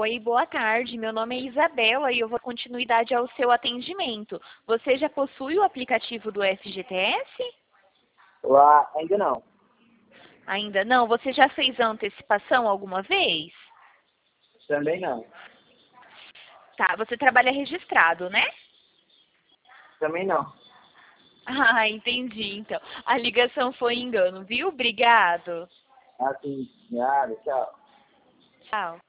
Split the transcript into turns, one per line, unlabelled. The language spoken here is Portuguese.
Oi, boa tarde. Meu nome é Isabela e eu vou dar continuidade ao seu atendimento. Você já possui o aplicativo do FGTS?
Lá, ainda não.
Ainda não? Você já fez a antecipação alguma vez?
Também não.
Tá, você trabalha registrado, né?
Também não.
Ah, entendi. Então, a ligação foi engano, viu? Obrigado.
Assim, nada, tchau.
Tchau.